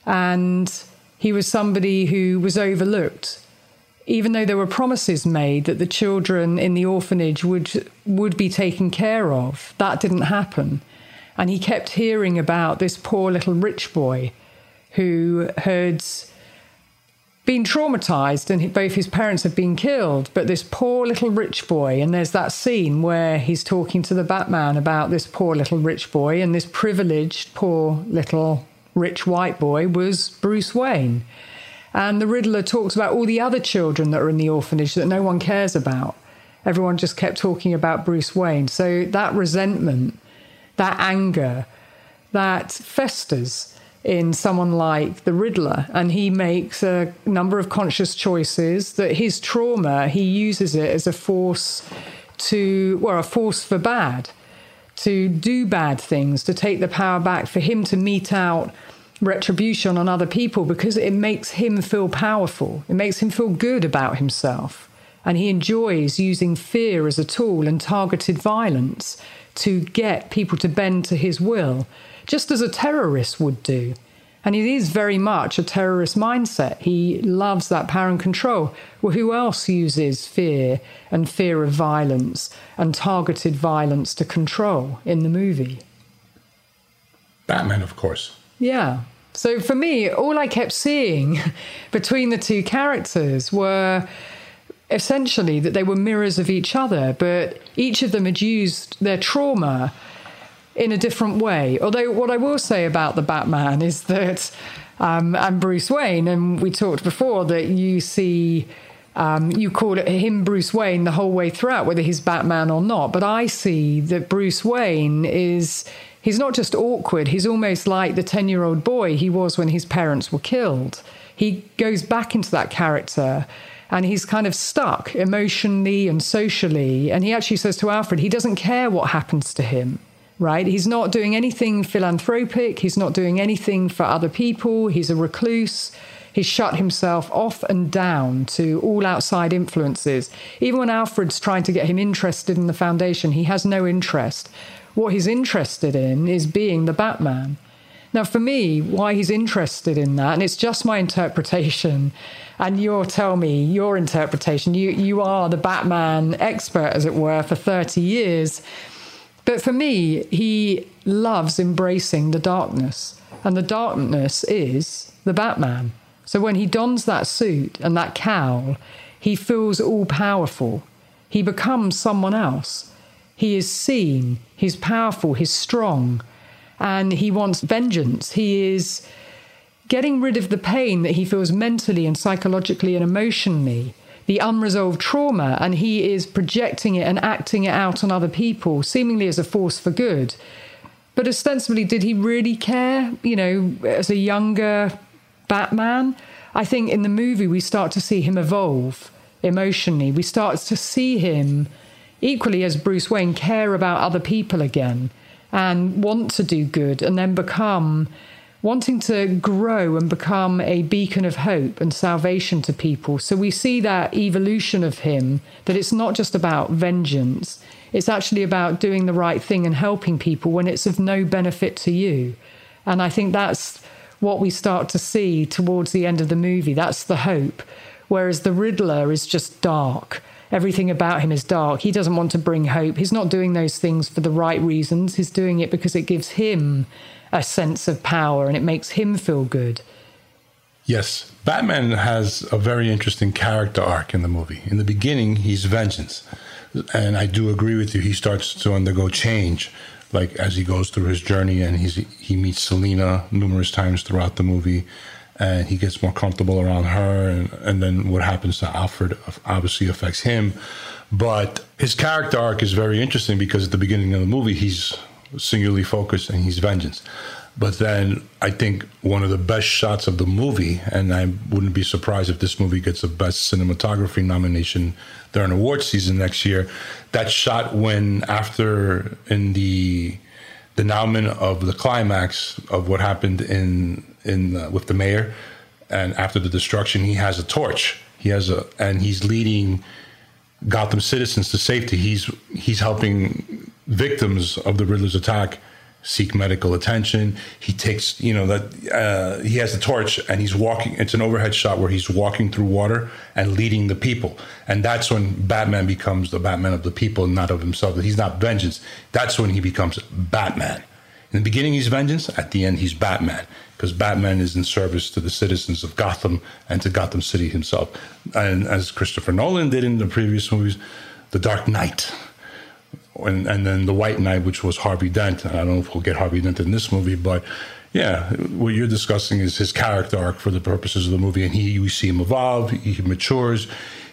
and he was somebody who was overlooked. Even though there were promises made that the children in the orphanage would would be taken care of, that didn't happen. And he kept hearing about this poor little rich boy who had been traumatized and both his parents had been killed, but this poor little rich boy, and there's that scene where he's talking to the Batman about this poor little rich boy, and this privileged poor little rich white boy was Bruce Wayne. And the Riddler talks about all the other children that are in the orphanage that no one cares about. Everyone just kept talking about Bruce Wayne. So that resentment, that anger, that festers in someone like the Riddler. And he makes a number of conscious choices that his trauma, he uses it as a force to, well, a force for bad, to do bad things, to take the power back, for him to mete out retribution on other people because it makes him feel powerful. It makes him feel good about himself. And he enjoys using fear as a tool and targeted violence to get people to bend to his will, just as a terrorist would do. And it is very much a terrorist mindset. He loves that power and control. Well, who else uses fear and fear of violence and targeted violence to control in the movie? Batman, of course. Yeah. So for me, all I kept seeing between the two characters were essentially that they were mirrors of each other, but each of them had used their trauma in a different way. Although what I will say about the Batman is that, um, and Bruce Wayne, and we talked before that you see, um, you call it him Bruce Wayne the whole way throughout, whether he's Batman or not. But I see that Bruce Wayne is, he's not just awkward, he's almost like the ten-year-old boy he was when his parents were killed. He goes back into that character and he's kind of stuck emotionally and socially. And he actually says to Alfred, he doesn't care what happens to him, right? He's not doing anything philanthropic. He's not doing anything for other people. He's a recluse. He's shut himself off and down to all outside influences. Even when Alfred's trying to get him interested in the Foundation, he has no interest. What he's interested in is being the Batman. Now, for me, why he's interested in that, and it's just my interpretation, and you'll tell me your interpretation. You, you are the Batman expert, as it were, for thirty years. But for me, he loves embracing the darkness, and the darkness is the Batman. So when he dons that suit and that cowl, he feels all-powerful. He becomes someone else. He is seen, he's powerful, he's strong, and he wants vengeance. He is getting rid of the pain that he feels mentally and psychologically and emotionally, the unresolved trauma, and he is projecting it and acting it out on other people, seemingly as a force for good. But ostensibly, did he really care, you know, as a younger Batman? I think in the movie we start to see him evolve emotionally. We start to see him, equally as Bruce Wayne, care about other people again and want to do good and then become wanting to grow and become a beacon of hope and salvation to people. So we see that evolution of him, that it's not just about vengeance, it's actually about doing the right thing and helping people when it's of no benefit to you. And I think that's what we start to see towards the end of the movie. That's the hope. Whereas the Riddler is just dark. Everything about him is dark. He doesn't want to bring hope. He's not doing those things for the right reasons. He's doing it because it gives him a sense of power and it makes him feel good. Yes, Batman has a very interesting character arc in the movie. In the beginning, he's vengeance. And I do agree with you. He starts to undergo change, like as he goes through his journey, and he's he meets Selina numerous times throughout the movie, and he gets more comfortable around her, and, and then what happens to Alfred obviously affects him. But his character arc is very interesting because at the beginning of the movie, he's singularly focused and he's vengeance. But then I think one of the best shots of the movie, and I wouldn't be surprised if this movie gets a Best Cinematography nomination during award season next year, that shot when after in the denouement of the climax of what happened in in uh, with the mayor, and after the destruction, he has a torch. He has a and he's leading Gotham citizens to safety. He's he's helping victims of the Riddler's attack seek medical attention. He takes, you know, that uh, he has the torch and he's walking. It's an overhead shot where he's walking through water and leading the people. And that's when Batman becomes the Batman of the people, not of himself. He's not vengeance. That's when he becomes Batman. In the beginning, he's vengeance. At the end, he's Batman, because Batman is in service to the citizens of Gotham and to Gotham City himself. And as Christopher Nolan did in the previous movies, The Dark Knight, And, and then the White Knight, which was Harvey Dent. I don't know if we'll get Harvey Dent in this movie, but yeah, what you're discussing is his character arc for the purposes of the movie. And he, we see him evolve, he matures,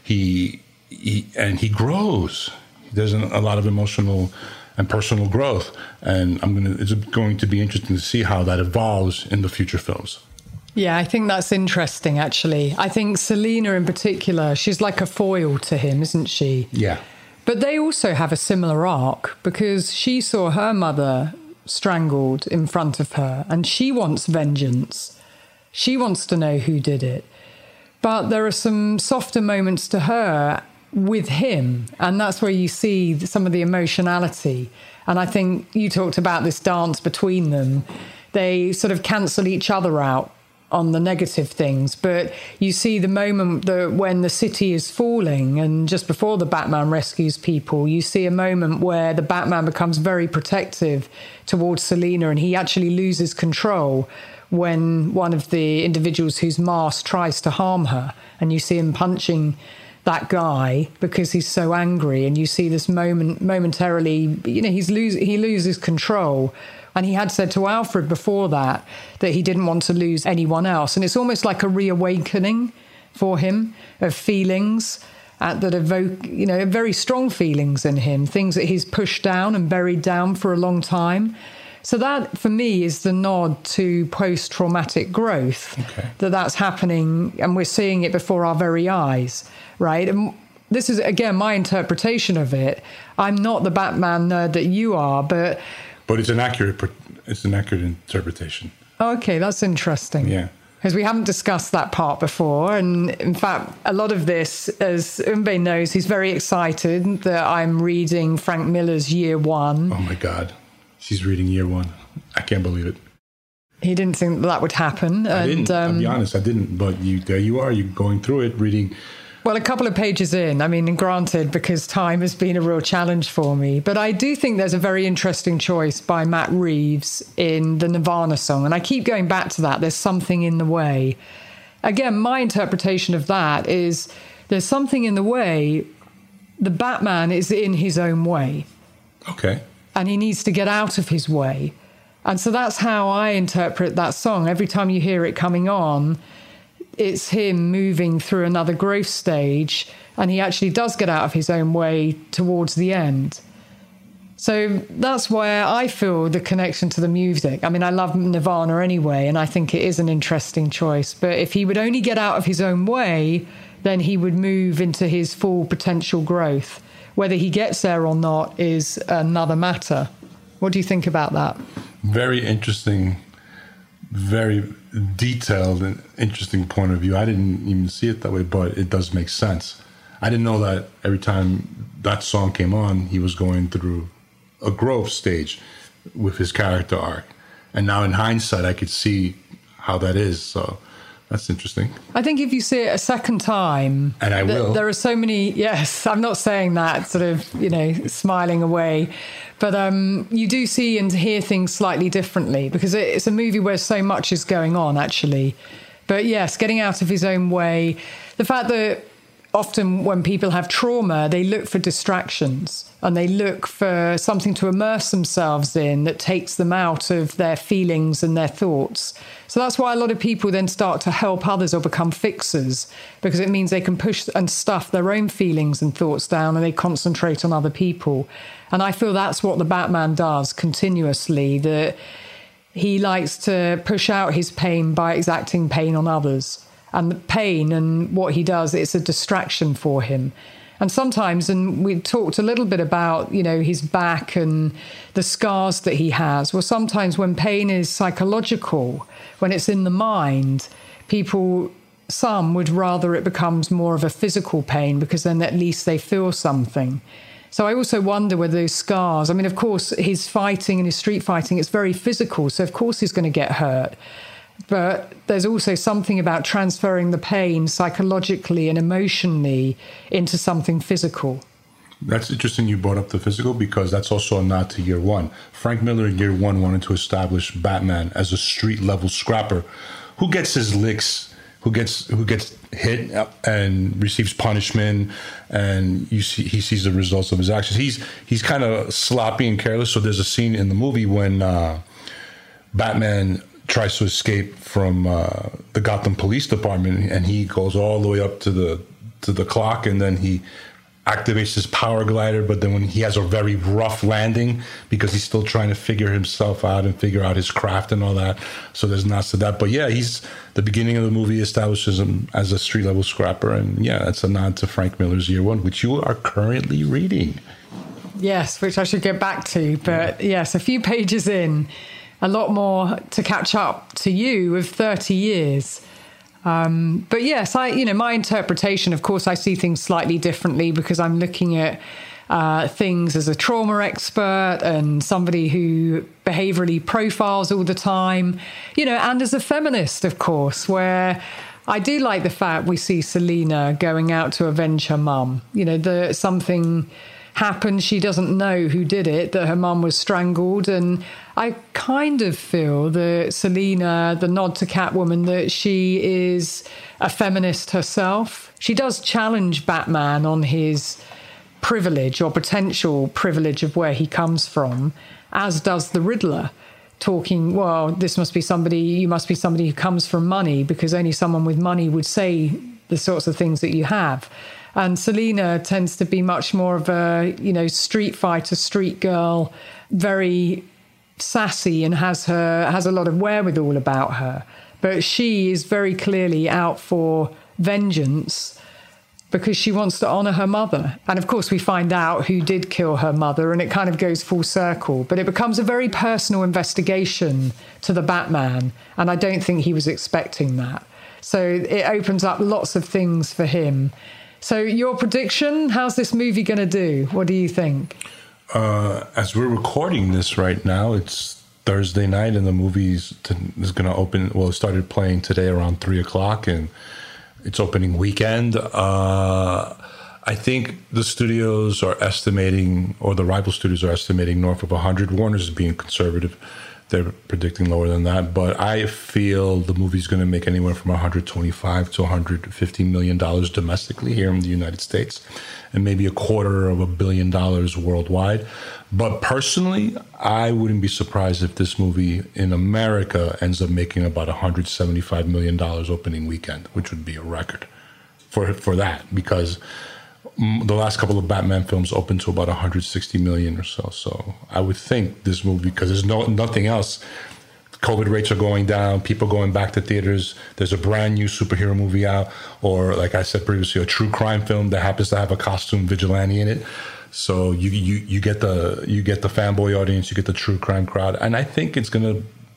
he, he and he grows. There's an, a lot of emotional and personal growth. And I'm gonna, it's going to be interesting to see how that evolves in the future films. Yeah, I think that's interesting, actually. I think Selina in particular, she's like a foil to him, isn't she? Yeah. But they also have a similar arc because she saw her mother strangled in front of her and she wants vengeance. She wants to know who did it. But there are some softer moments to her with him, and that's where you see some of the emotionality. And I think you talked about this dance between them. They sort of cancel each other out on the negative things, but you see the moment that when the city is falling and just before the Batman rescues people, you see a moment where the Batman becomes very protective towards Selina and he actually loses control when one of the individuals whose mask tries to harm her, and you see him punching that guy because he's so angry, and you see this moment momentarily, you know, he's lose he loses control. And he had said to Alfred before that that he didn't want to lose anyone else. And it's almost like a reawakening for him of feelings uh, that evoke, you know, very strong feelings in him, things that he's pushed down and buried down for a long time. So that, for me, is the nod to post-traumatic growth, okay. that that's happening and we're seeing it before our very eyes, right? And this is, again, my interpretation of it. I'm not the Batman nerd that you are, but... But it's an accurate, it's an accurate interpretation. Okay, that's interesting. Yeah. Because we haven't discussed that part before. And in fact, a lot of this, as Umbe knows, he's very excited that I'm reading Frank Miller's Year One. Oh my God. She's reading Year One. I can't believe it. He didn't think that would happen. I and, didn't, um, I'll be honest, I didn't. But you, there you are, you're going through it, reading... Well, a couple of pages in, I mean, granted, because time has been a real challenge for me, but I do think there's a very interesting choice by Matt Reeves in the Nirvana song. And I keep going back to that. There's something in the way. Again, my interpretation of that is there's something in the way. The Batman is in his own way. Okay. And he needs to get out of his way. And so that's how I interpret that song. Every time you hear it coming on, it's him moving through another growth stage, and he actually does get out of his own way towards the end. So that's where I feel the connection to the music. I mean, I love Nirvana anyway, and I think it is an interesting choice. But if he would only get out of his own way, then he would move into his full potential growth. Whether he gets there or not is another matter. What do you think about that? Very interesting very detailed and interesting point of view. I didn't even see it that way, but it does make sense. I didn't know that every time that song came on, he was going through a growth stage with his character arc. And now in hindsight, I could see how that is. So that's interesting. I think if you see it a second time... And I th- will. There are so many... Yes, I'm not saying that sort of, you know, smiling away. But um, you do see and hear things slightly differently because it's a movie where so much is going on, actually. But yes, getting out of his own way. The fact that often when people have trauma, they look for distractions and they look for something to immerse themselves in that takes them out of their feelings and their thoughts. So that's why a lot of people then start to help others or become fixers, because it means they can push and stuff their own feelings and thoughts down and they concentrate on other people. And I feel that's what the Batman does continuously, that he likes to push out his pain by exacting pain on others. And the pain and what he does, it's a distraction for him. And sometimes, and we talked a little bit about, you know, his back and the scars that he has. Well, sometimes when pain is psychological, when it's in the mind, people, some would rather it becomes more of a physical pain because then at least they feel something. So I also wonder whether those scars, I mean, of course, his fighting and his street fighting, it's very physical. So of course he's going to get hurt. But there's also something about transferring the pain psychologically and emotionally into something physical. That's interesting you brought up the physical, because that's also a nod to Year One. Frank Miller in Year One wanted to establish Batman as a street-level scrapper who gets his licks, who gets who gets hit and receives punishment, and you see he sees the results of his actions. He's he's kind of sloppy and careless. So there's a scene in the movie when uh, Batman tries to escape from uh, the Gotham Police Department, and he goes all the way up to the to the clock, and then he activates his power glider. But then when he has a very rough landing, because he's still trying to figure himself out and figure out his craft and all that. So there's nods to that. But yeah, he's the beginning of the movie establishes him as a street level scrapper, and yeah, that's a nod to Frank Miller's Year One, which you are currently reading. Yes, which I should get back to. But yes, a few pages in. A lot more to catch up to you with thirty years. Um, but yes, I, you know, my interpretation, of course, I see things slightly differently because I'm looking at uh, things as a trauma expert and somebody who behaviorally profiles all the time, you know, and as a feminist, of course, where I do like the fact we see Selina going out to avenge her mum. You know, the something happened, she doesn't know who did it, that her mum was strangled, and I kind of feel that Selina, the nod to Catwoman, that she is a feminist herself. She does challenge Batman on his privilege or potential privilege of where he comes from, as does the Riddler, talking, well, this must be somebody, you must be somebody who comes from money, because only someone with money would say the sorts of things that you have. And Selina tends to be much more of a, you know, street fighter, street girl, very sassy, and has her has a lot of wherewithal about her. But she is very clearly out for vengeance because she wants to honor her mother. And of course, we find out who did kill her mother, and it kind of goes full circle. But it becomes a very personal investigation to the Batman, and I don't think he was expecting that. So it opens up lots of things for him. So your prediction, how's this movie going to do? What do you think? Uh, as we're recording this right now, it's Thursday night, and the movie is going to open. Well, it started playing today around three o'clock, and it's opening weekend. Uh, I think the studios are estimating, or the rival studios are estimating, north of one hundred. Warner's is being conservative. They're predicting lower than that. But I feel the movie's going to make anywhere from one hundred twenty-five to one hundred fifty million dollars domestically here in the United States, and maybe a quarter of a billion dollars worldwide. But personally, I wouldn't be surprised if this movie in America ends up making about one hundred seventy-five million dollars opening weekend, which would be a record for for that, because the last couple of Batman films opened to about one hundred sixty million or so. So I would think this movie, because there's no nothing else. COVID rates are going down, people going back to theaters. There's a brand new superhero movie out, or like I said previously, a true crime film that happens to have a costume vigilante in it. So you you you get the you get the fanboy audience, you get the true crime crowd, and I think it's gonna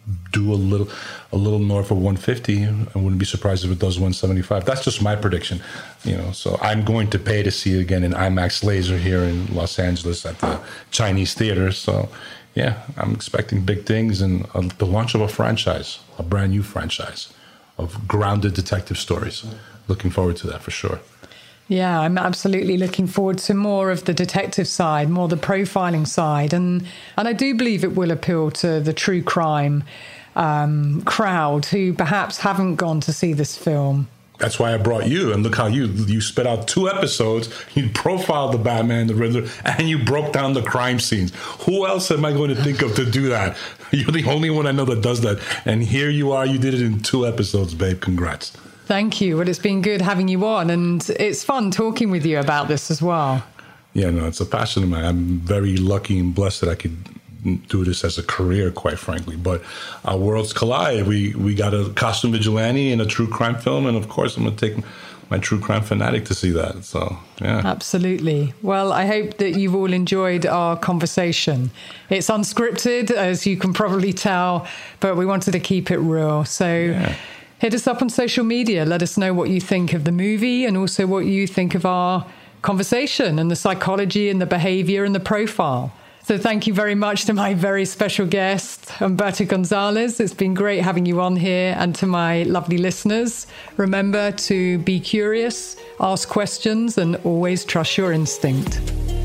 do a little a little north of one fifty. I wouldn't be surprised if it does one seventy-five. That's just my prediction, you know. So I'm going to pay to see it again in IMAX Laser here in Los Angeles at the Chinese theater. So yeah, I'm expecting big things and uh, the launch of a franchise, a brand new franchise of grounded detective stories. Looking forward to that for sure. Yeah, I'm absolutely looking forward to more of the detective side, more the profiling side. And and I do believe it will appeal to the true crime um, crowd who perhaps haven't gone to see this film. That's why I brought you. And look how you you spit out two episodes. You profiled the Batman, the Riddler, and you broke down the crime scenes. Who else am I going to think of to do that? You're the only one I know that does that. And here you are. You did it in two episodes, babe. Congrats. Thank you. Well, it's been good having you on, and it's fun talking with you about this as well. Yeah, no, it's a passion of mine. I'm very lucky and blessed that I could do this as a career, quite frankly. But our worlds collide. We we got a costume vigilante and a true crime film, and of course, I'm going to take my true crime fanatic to see that. So, yeah. Absolutely. Well, I hope that you've all enjoyed our conversation. It's unscripted, as you can probably tell, but we wanted to keep it real. So yeah. Hit us up on social media. Let us know what you think of the movie and also what you think of our conversation and the psychology and the behavior and the profile. So thank you very much to my very special guest, Humberto Gonzalez. It's been great having you on here. And to my lovely listeners, remember to be curious, ask questions, and always trust your instinct.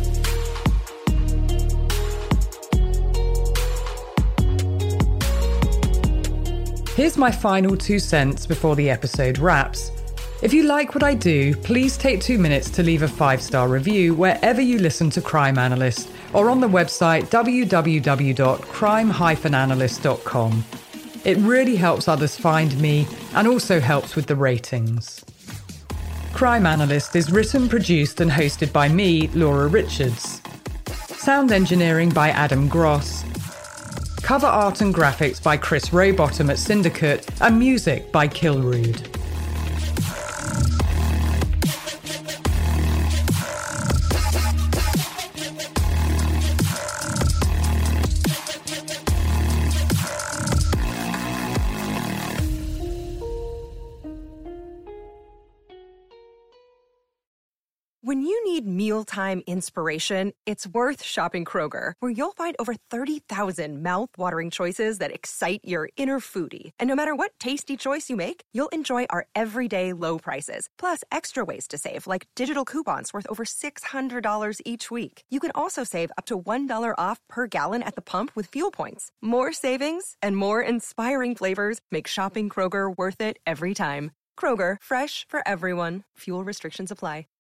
Here's my final two cents before the episode wraps. If you like what I do, please take two minutes to leave a five-star review wherever you listen to Crime Analyst or on the website w w w dot crime dash analyst dot com. It really helps others find me and also helps with the ratings. Crime Analyst is written, produced and hosted by me, Laura Richards. Sound engineering by Adam Gross. Cover art and graphics by Chris Rowbottom at Syndicate, and music by Kilrude. When you need mealtime inspiration, it's worth shopping Kroger, where you'll find over thirty thousand mouth-watering choices that excite your inner foodie. And no matter what tasty choice you make, you'll enjoy our everyday low prices, plus extra ways to save, like digital coupons worth over six hundred dollars each week. You can also save up to one dollar off per gallon at the pump with fuel points. More savings and more inspiring flavors make shopping Kroger worth it every time. Kroger, fresh for everyone. Fuel restrictions apply.